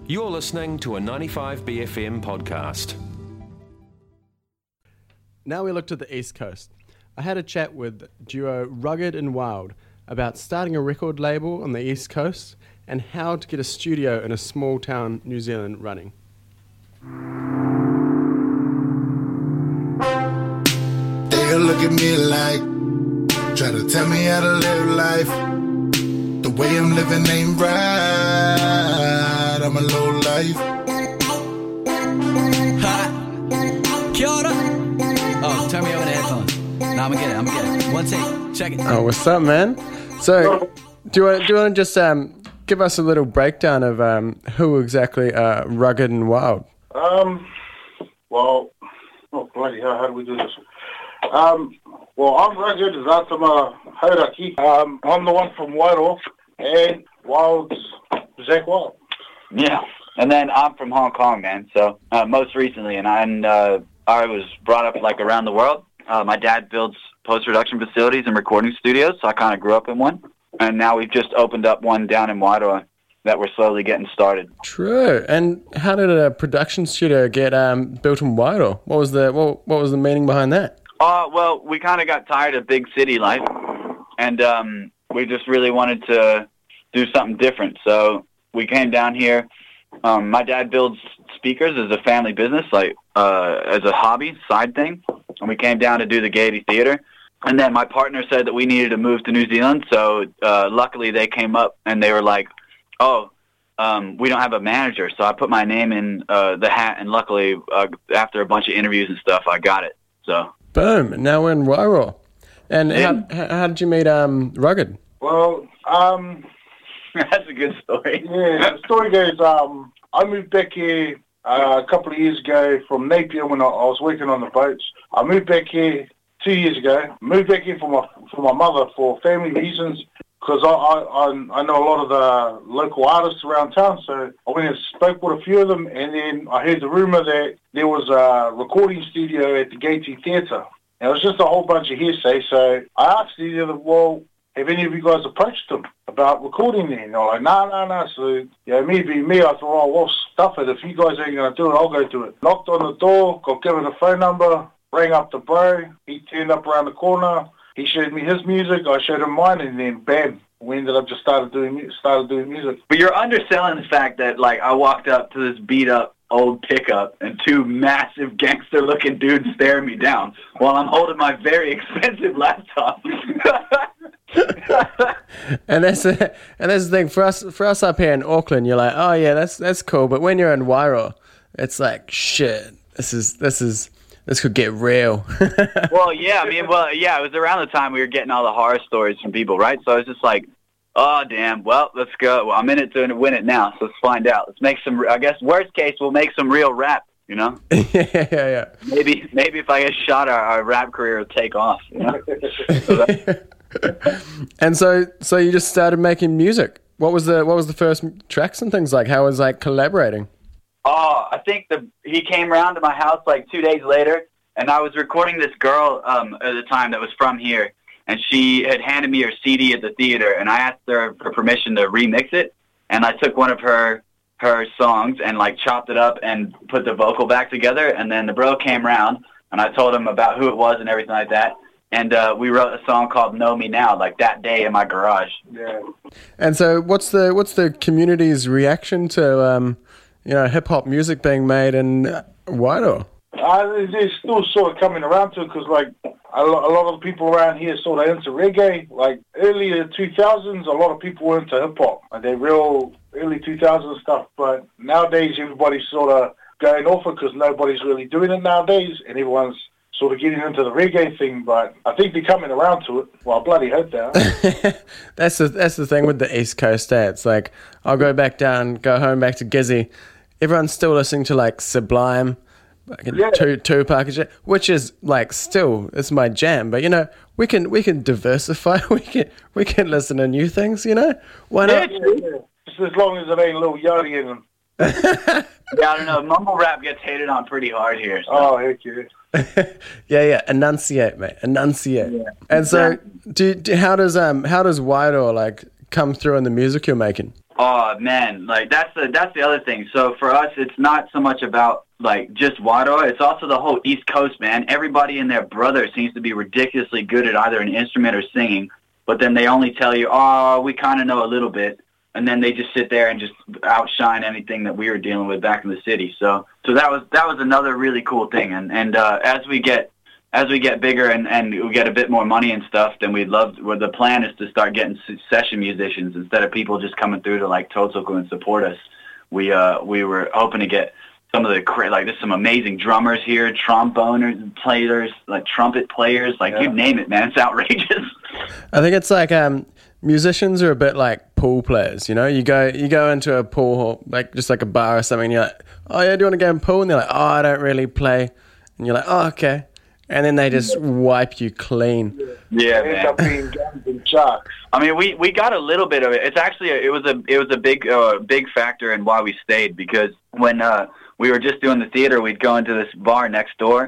You're listening to a 95BFM podcast. Now we look to the East Coast. I had a chat with duo Rugged and Wild about starting a record label on the East Coast and how to get a studio in a small town, New Zealand, running. They look at me like, try to tell me how to live life. The way I'm living ain't right, I'm a low life. Ha! Kia ora! Oh, turn me over the headphones. Nah, I'm gonna get it. One take, check it. Oh, what's up, man? So, do you want to just give us a little breakdown of who exactly are Rugged and Wild? Well, oh bloody hell, how do we do this? Well, I'm Rugged, Zatama Hauraki. I'm the one from Wairoa, and Wild's Zach Wild. Yeah, and then I'm from Hong Kong, man. So most recently, and I was brought up like around the world. My dad builds post-production facilities and recording studios, so I kind of grew up in one. And now we've just opened up one down in Wairoa that we're slowly getting started. True. And how did a production studio get built in Wairoa? What was the meaning behind that? Well, we kind of got tired of big city life, and we just really wanted to do something different. So we came down here. My dad builds speakers as a family business, like as a hobby, side thing. And we came down to do the Gaiety Theater. And then my partner said that we needed to move to New Zealand. So luckily they came up and they were like, we don't have a manager. So I put my name in the hat, and luckily after a bunch of interviews and stuff, I got it. So boom! Now we're in Wairoa. And how did you meet Rugged? Well, that's a good story. Yeah, the story goes, I moved back here a couple of years ago from Napier when I was working on the boats. I moved back here 2 years ago. Moved back here for my mother for family reasons, because I know a lot of the local artists around town, so I went and spoke with a few of them, and then I heard the rumour that there was a recording studio at the Gaiety Theatre. And it was just a whole bunch of hearsay, so I asked the other, well, have any of you guys approached them about recording there? And they're like, no. So, me being me, I thought, oh, well, stuff it. If you guys ain't going to do it, I'll go do it. Knocked on the door, got given a phone number, rang up the bro. He turned up around the corner. He showed me his music. I showed him mine, and then bam, we ended up just started doing music. But you're underselling the fact that, like, I walked up to this beat-up old pickup and two massive gangster-looking dudes staring me down while I'm holding my very expensive laptop. And that's the thing for us up here in Auckland. You're like, oh yeah, that's cool. But when you're in Wairoa, it's like, shit. This could get real. Well, yeah. It was around the time we were getting all the horror stories from people, right? So I was just like, oh damn. Well, let's go. Well, I'm in it to win it now. So let's find out. Let's make some. I guess worst case, we'll make some real rap. You know? Yeah. Maybe if I get shot, our rap career will take off. You know? And so you just started making music. What was the first tracks and things like? How was like collaborating? Oh, I think he came around to my house like 2 days later, and I was recording this girl at the time that was from here, and she had handed me her CD at the theater, and I asked her for permission to remix it, and I took one of her songs and like chopped it up and put the vocal back together, and then the bro came around, and I told him about who it was and everything like that. And we wrote a song called "Know Me Now," like that day in my garage. Yeah. And so, what's the community's reaction to hip hop music being made in Wairoa? They're still sort of coming around to it, because like a lot of the people around here sort of into reggae. Like earlier 2000s, a lot of people were into hip hop, and they're real early 2000s stuff. But nowadays, everybody's sort of going off it because nobody's really doing it nowadays, and everyone's sort of getting into the reggae thing. But I think they're coming around to it. Well, I bloody hope they are. That's the thing with the East Coast stats. Like, I'll go back to Gizzy. Everyone's still listening to like Sublime, Tupac and shit, which is like still it's my jam. But we can diversify. We can listen to new things. Why not? Yeah. Just as long as it ain't Lil Yachty in them. Yeah, I don't know. Mumble rap gets hated on pretty hard here. So. Oh, heck yeah. Yeah. Enunciate, mate. Enunciate. Yeah. And so, how does Wairoa like come through in the music you're making? Oh man, like that's the other thing. So for us, it's not so much about like just Wairoa. It's also the whole East Coast, man. Everybody and their brother seems to be ridiculously good at either an instrument or singing, but then they only tell you, oh, we kind of know a little bit, and then they just sit there and just outshine anything that we were dealing with back in the city. So that was another really cool thing. And as we get bigger and we get a bit more money and stuff, then the plan is to start getting session musicians instead of people just coming through to like Totsuku and support us. We were hoping to get some of there's some amazing drummers here, tromboners, players, like trumpet players, like you name it, man. It's outrageous. I think it's like musicians are a bit like pool players, you know? You go into a pool hall, like just like a bar or something, and you're like, oh yeah, do you want to go in pool? And they're like, oh, I don't really play. And you're like, oh, okay. And then they just wipe you clean. Yeah, They end man. up being guns and sharks. I mean, we got a little bit of it. It's actually it was a big factor in why we stayed, because when we were just doing the theater, we'd go into this bar next door,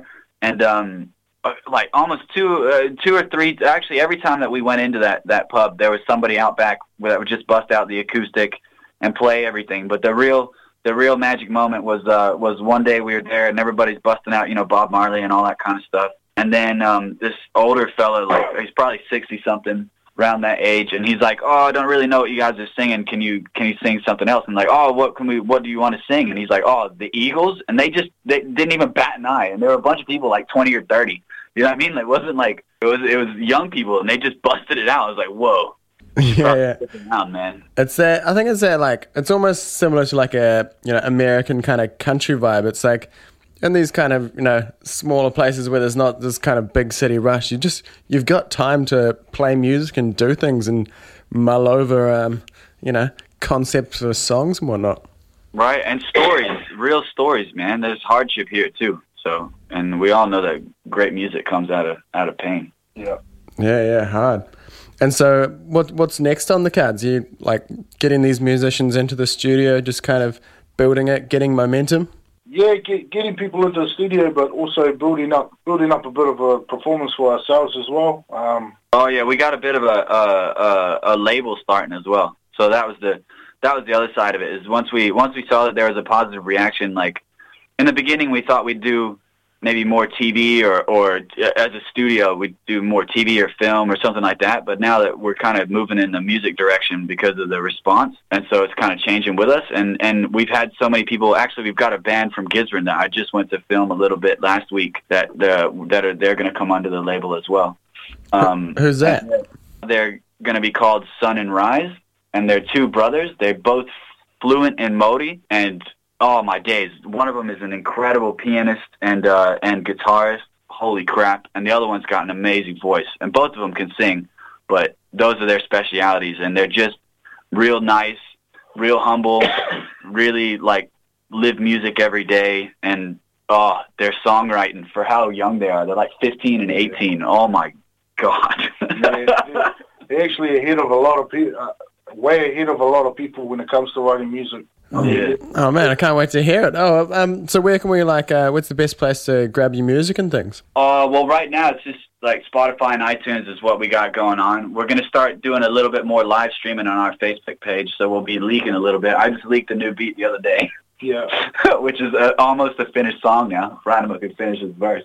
and like almost two or three. Actually, every time that we went into that pub, there was somebody out back that would just bust out the acoustic and play everything. But the real magic moment was one day we were there and everybody's busting out, Bob Marley and all that kind of stuff. And then this older fella, like he's probably 60-something, around that age, and he's like, oh, I don't really know what you guys are singing. Can you sing something else? And like, oh, what do you want to sing? And he's like, oh, the Eagles. And they didn't even bat an eye. And there were a bunch of people like 20 or 30. You know what I mean? Like, it wasn't like it was young people, and they just busted it out. I was like, whoa. Yeah. Out, man. It's that. I think it's that. Like, it's almost similar to like a American kind of country vibe. It's like in these kind of smaller places where there's not this kind of big city rush. You've got time to play music and do things and mull over concepts for songs and whatnot. Right, and stories, real stories, man. There's hardship here too. So, and we all know that great music comes out of pain. Yeah. Yeah, hard. And so, what's next on the cards? You like getting these musicians into the studio, just kind of building it, getting momentum. Yeah, getting people into the studio, but also building up a bit of a performance for ourselves as well. Oh yeah, we got a bit of a label starting as well. So that was the other side of it. Is once we saw that there was a positive reaction. Like in the beginning, we thought we'd do maybe more TV or as a studio we'd do more TV or film or something like that. But now that we're kind of moving in the music direction because of the response, and so it's kind of changing with us. And we've had so many people. Actually, we've got a band from Gisborne that I just went to film a little bit last week they're going to come under the label as well. Who's that? They're going to be called Sun and Rise, and they're two brothers. They're both fluent in Māori, and oh my days! One of them is an incredible pianist and guitarist. Holy crap! And the other one's got an amazing voice, and both of them can sing. But those are their specialities, and they're just real nice, real humble, really like live music every day. And their songwriting for how young they are—they're like 15 and 18. Oh my god! They're actually ahead of a lot of people. Way ahead of a lot of people when it comes to writing music. Yeah. Oh man, I can't wait to hear it. So where can we what's the best place to grab your music and things? Well, right now it's just like Spotify and iTunes is what we got going on. We're going to start doing a little bit more live streaming on our Facebook page, so we'll be leaking a little bit. I just leaked a new beat the other day. Yeah. Which is almost a finished song now. Ranima could finish his verse.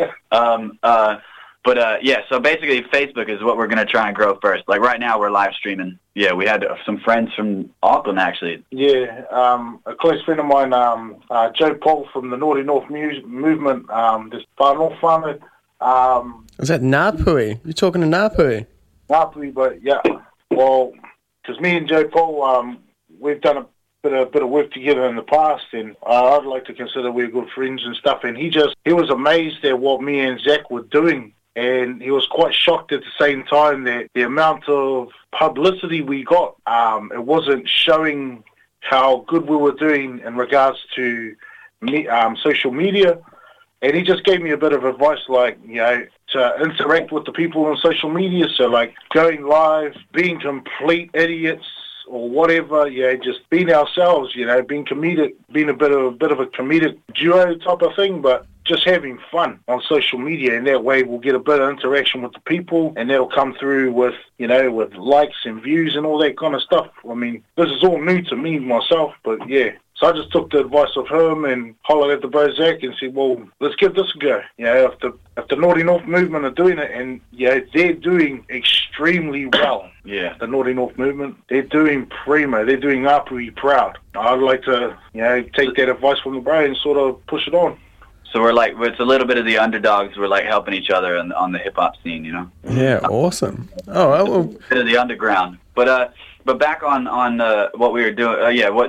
So basically Facebook is what we're going to try and grow first. Like right now we're live streaming. Yeah, we had some friends from Auckland actually. Yeah, a close friend of mine, Joe Paul from the Naughty North movement, this Far North Farmer. Is that Ngāpuhi? You're talking to Ngāpuhi? Ngāpuhi, but yeah. Well, because me and Joe Paul, we've done a bit of work together in the past, and I'd like to consider we're good friends and stuff. And he was amazed at what me and Zach were doing. And he was quite shocked at the same time that the amount of publicity we got, it wasn't showing how good we were doing in regards to social media. And he just gave me a bit of advice, like, to interact with the people on social media. So, like, going live, being complete idiots, or whatever, just being ourselves, being comedic, being a bit of a comedic duo type of thing, but just having fun on social media, and that way we'll get a bit of interaction with the people, and that'll come through with, with likes and views and all that kind of stuff. I mean, this is all new to me, myself, but yeah. So I just took the advice of him and hollered at the bro Zach and said, well, let's give this a go. If the Naughty North movement are doing it, and they're doing extremely well. Yeah. The Naughty North movement, they're doing primo. They're doing Apui proud. I'd like to, take that advice from the bro and sort of push it on. So it's a little bit of the underdogs. We're like helping each other on the hip hop scene, Yeah, awesome. Oh, well, bit of the underground. But back on what we were doing.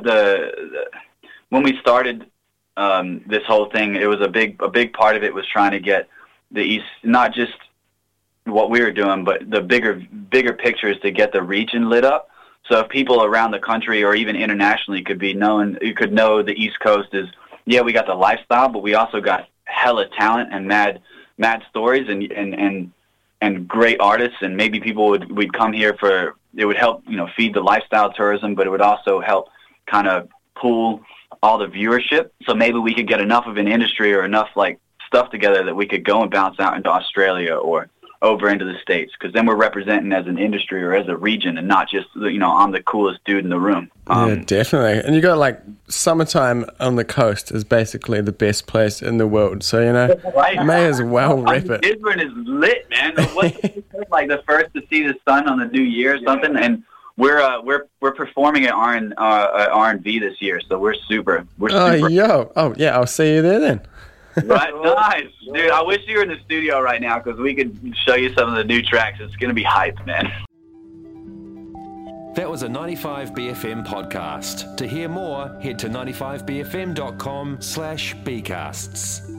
When we started this whole thing, it was a big part of it was trying to get the East, not just what we were doing, but the bigger picture is to get the region lit up. So if people around the country or even internationally could know the East Coast is. Yeah, we got the lifestyle, but we also got hella talent and mad stories and great artists, and maybe people would come here for, it would help, feed the lifestyle tourism, but it would also help kind of pool all the viewership. So maybe we could get enough of an industry or enough like stuff together that we could go and bounce out into Australia or over into the States, because then we're representing as an industry or as a region and not just, I'm the coolest dude in the room. Yeah, definitely. And you got like summertime on the coast is basically the best place in the world. So, right. May as well rip it. Gisborne is lit, man. What's like the first to see the sun on the new year or something? And we're performing at R&V this year, so we're super. Yeah, I'll see you there then. Right, nice. Dude, I wish you were in the studio right now because we could show you some of the new tracks. It's going to be hype, man. That was a 95BFM podcast. To hear more, head to 95bfm.com/bcasts.